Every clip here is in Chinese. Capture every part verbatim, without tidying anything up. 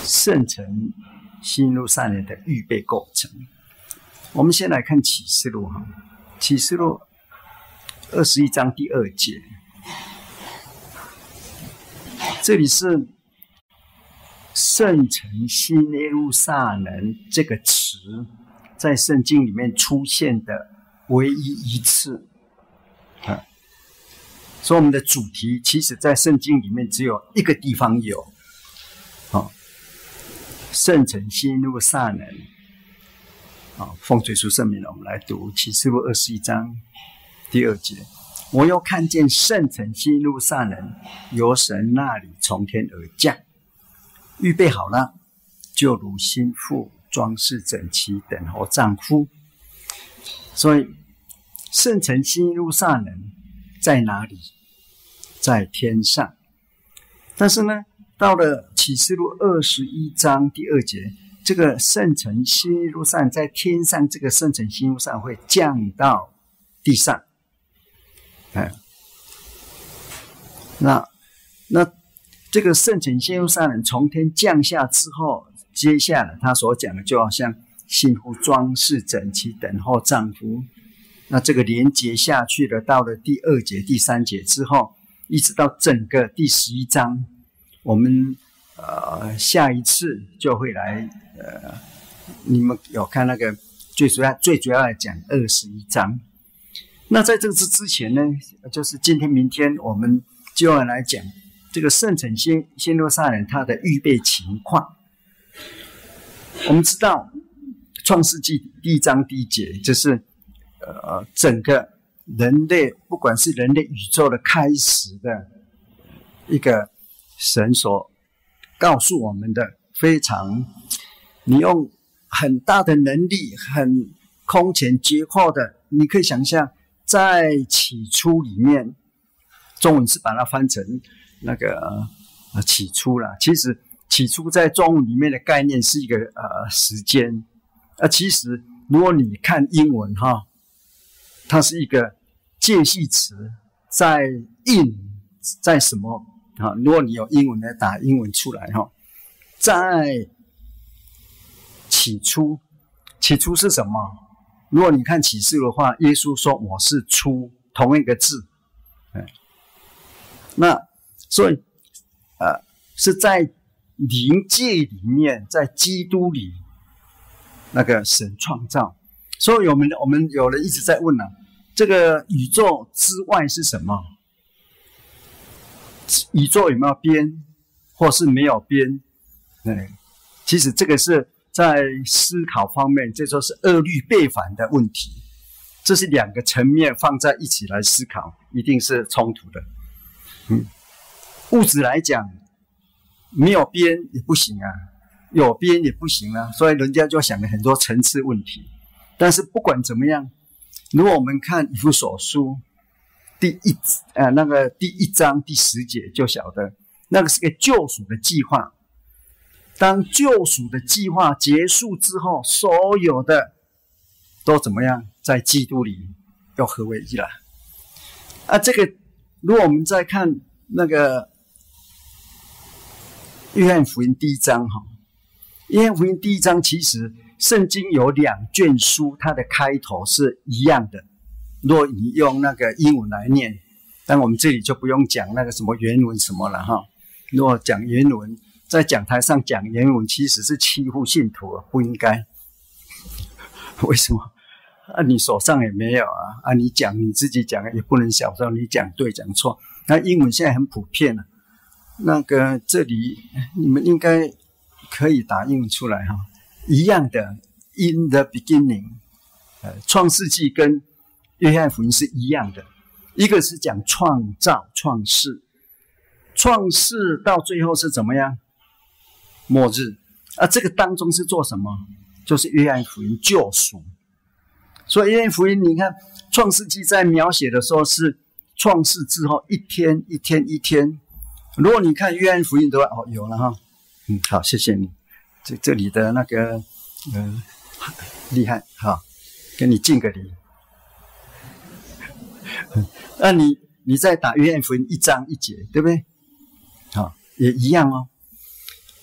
圣城新耶路撒冷的预备过程。我们先来看启示录哈，启示录二十一章第二节，这里是圣城新耶路撒冷这个词在圣经里面出现的唯一一次。啊，所以我们的主题其实在圣经里面只有一个地方有，啊，圣城新耶路撒冷。啊，奉主耶稣圣名，我们来读启示录二十一章第二节。我又看见圣城新耶路撒冷由神那里从天而降，预备好了，就如新妇装饰整齐，等候丈夫。所以圣城新耶路撒冷在哪里？在天上。但是呢，到了启示录二十一章第二节，这个圣城新耶路撒冷在天上，这个圣城新耶路撒冷会降到地上。哎，那那这个圣城新耶路撒冷从天降下之后，接下来他所讲的就好像新妇装饰整齐，等候丈夫。那这个连接下去了，到了第二节、第三节之后，一直到整个第十一章，我们呃下一次就会来呃，你们有看那个最主要最主要来讲二十一章。那在这之之前呢，就是今天、明天我们就要来讲这个圣城新耶路撒冷它的预备情况。我们知道创世纪第一章第一节，就是呃整个人类，不管是人类宇宙的开始的一个神所告诉我们的非常，你用很大的能力，很空前绝后的，你可以想象在起初里面，中文是把它翻成那个呃起初啦。其实起初在中文里面的概念是一个呃时间，呃其实如果你看英文哈，它是一个介系词，在 in 在什么啊？如果你有英文来打英文出来哈，在起初，起初是什么？如果你看启示的话，耶稣说我是初，同一个字。那所以呃是在灵界里面，在基督里那个神创造。所以我们我们有人一直在问啊，这个宇宙之外是什么？宇宙有没有边，或是没有边？对，其实这个是在思考方面，这就是二律背反的问题。这是两个层面放在一起来思考，一定是冲突的。嗯，物质来讲，没有边也不行啊，有边也不行啊，所以人家就想了很多层次问题。但是不管怎么样，如果我们看以弗所书第一呃那个第一章第十节，就晓得那个是个救赎的计划。当救赎的计划结束之后，所有的都怎么样？在基督里又合为一了。啊，这个如果我们再看那个约翰福音第一章哈，约翰福音第一章其实圣经有两卷书，它的开头是一样的。如果你用那个英文来念，但我们这里就不用讲那个什么原文什么了哈。如果讲原文，在讲台上讲原文，其实是欺负信徒，不应该。为什么？啊，你手上也没有啊，啊，你讲你自己讲也不能小声，你讲对讲错。那英文现在很普遍了，那个这里你们应该可以打英文出来哈，一样的 ，in the beginning， 呃，创世纪跟约翰福音是一样的，一个是讲创造创世，创世到最后是怎么样？末日啊，这个当中是做什么？就是约翰福音救赎。所以约翰福音，你看创世纪在描写的时候是创世之后一天一天一天。如果你看约翰福音的话，哦，有了哈，嗯，好，谢谢你，这这里的那个呃厉害，好，跟你敬个礼。那你你再打约翰福音一章一节，对不对？好，也一样哦。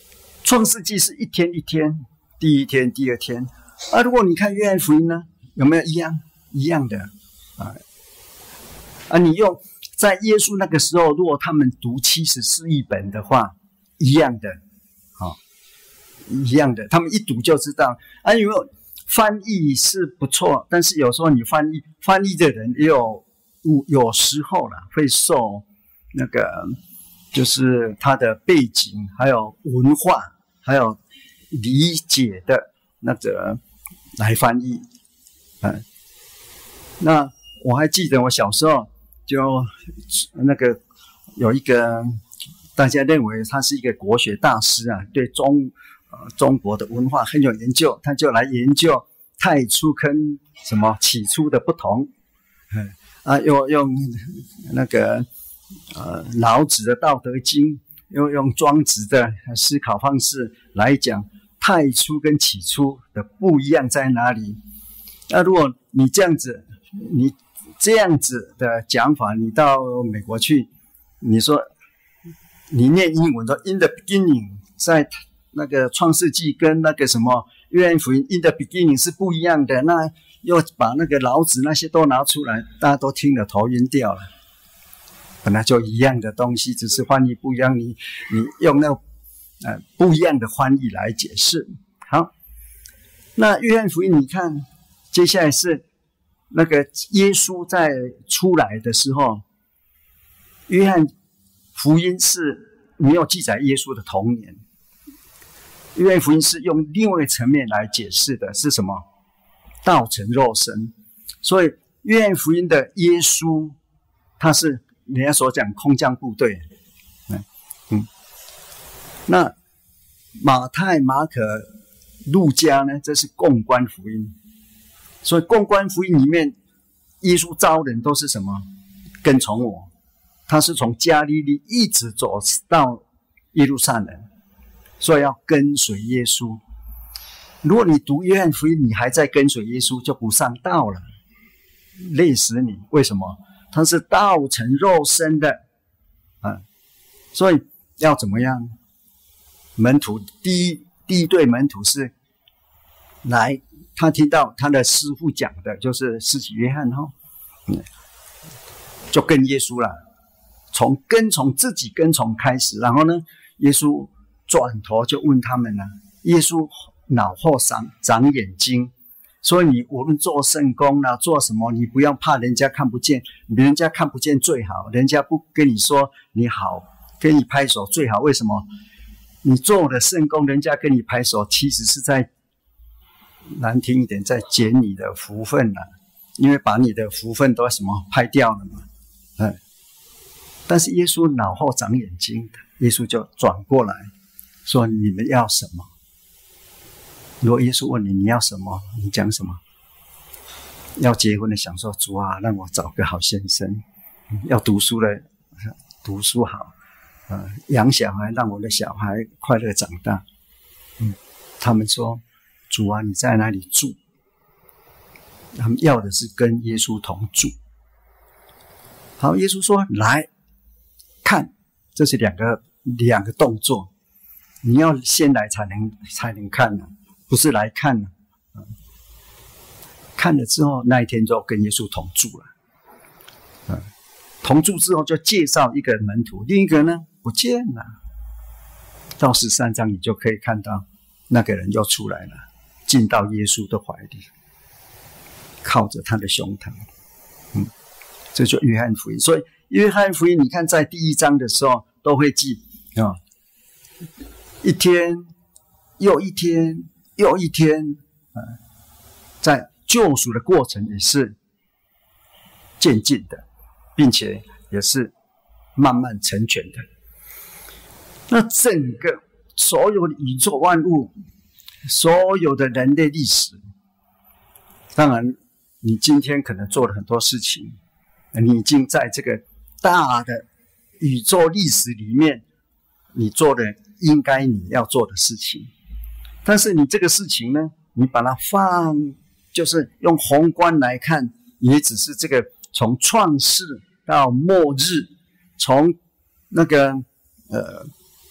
创世纪是一天一天，第一天、第二天。啊，如果你看约翰福音呢，有没有一样一样的啊？啊，你用在耶稣那个时候，如果他们读七十四译本的话，一样的，啊，一样的，他们一读就知道。啊，有没有翻译是不错，但是有时候你翻译翻译的人也有有时候啦，会受那个就是他的背景，还有文化，还有理解的那个来翻译。嗯，那我还记得我小时候就那个有一个大家认为他是一个国学大师啊，对中呃中国的文化很有研究，他就来研究太初跟什么起初的不同。嗯啊，又用那个呃老子的《道德经》，又用庄子的思考方式来讲太初跟起初的不一样在哪里。那如果你这样子，你这样子的讲法，你到美国去，你说你念英文说 in the beginning， 在那个创世纪跟那个什么约翰福音 in the beginning 是不一样的，那又把那个老子那些都拿出来，大家都听得头晕掉了。本来就一样的东西，只是翻译不一样，你你用那呃不一样的翻译来解释。好，那约翰福音你看，接下来是那个耶稣在出来的时候，约翰福音是没有记载耶稣的童年，约翰福音是用另外一个层面来解释的，是什么？道成肉身。所以约翰福音的耶稣，他是人家所讲空降部队。嗯嗯，那马太、马可、路加呢？这是共观福音。所以共观福音里面，耶稣招人都是什么？跟从我。他是从加利利一直走到耶路撒冷，所以要跟随耶稣。如果你读约翰福音，你还在跟随耶稣，就不上道了，累死你。为什么？他是道成肉身的啊，所以要怎么样？门徒第一第一对门徒是来，他听到他的师父讲的，就是施洗约翰哈，嗯，就跟耶稣了，从跟从自己跟从开始，然后呢，耶稣转头就问他们了，耶稣脑后长长眼睛，所以你无论做圣工啦，做什么，你不要怕人家看不见，人家看不见最好，人家不跟你说你好，跟你拍手最好。为什么？你做的圣工，人家跟你拍手，其实是在难听一点，在捡你的福分啦，因为把你的福分都什么拍掉了嘛。嗯，但是耶稣脑后长眼睛，耶稣就转过来说：“你们要什么？”如果耶稣问你你要什么，你讲什么？要结婚的想说主啊，让我找个好先生；要读书的读书好，呃，养小孩让我的小孩快乐长大。嗯，他们说主啊，你在哪里住？他们要的是跟耶稣同住。好，耶稣说来看，这是两个两个动作，你要先来才能才能看呢、啊。不是来看了、啊，看了之后那一天就跟耶稣同住了，啊，同住之后就介绍一个门徒，另一个呢不见了。到十三章你就可以看到那个人又出来了，进到耶稣的怀里，靠着他的胸膛，嗯，这就约翰福音。所以约翰福音你看在第一章的时候都会记啊，一天又一天。又一天、呃、在救赎的过程也是渐进的，并且也是慢慢成全的。那整个所有的宇宙万物，所有的人类历史，当然你今天可能做了很多事情，你已经在这个大的宇宙历史里面，你做了应该你要做的事情。但是你这个事情呢，你把它放，就是用宏观来看，也只是这个从创世到末日，从那个呃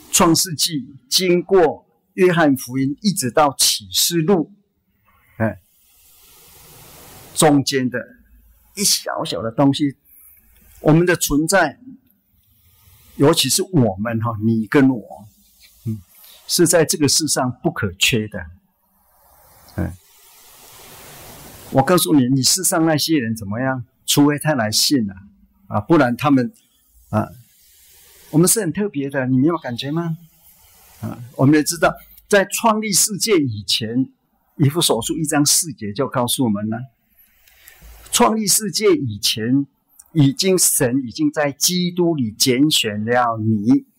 创世纪经过约翰福音一直到启示录，哎，中间的一小小的东西，我们的存在，尤其是我们哈，你跟我，嗯，是在这个世上不可缺的。嗯，我告诉你，你世上那些人怎么样？除非他来信了啊，啊，不然他们啊，我们是很特别的，你没有感觉吗？啊，我们也知道，在创立世界以前，以弗所书一章四节就告诉我们了，创立世界以前，已经神已经在基督里拣选了你，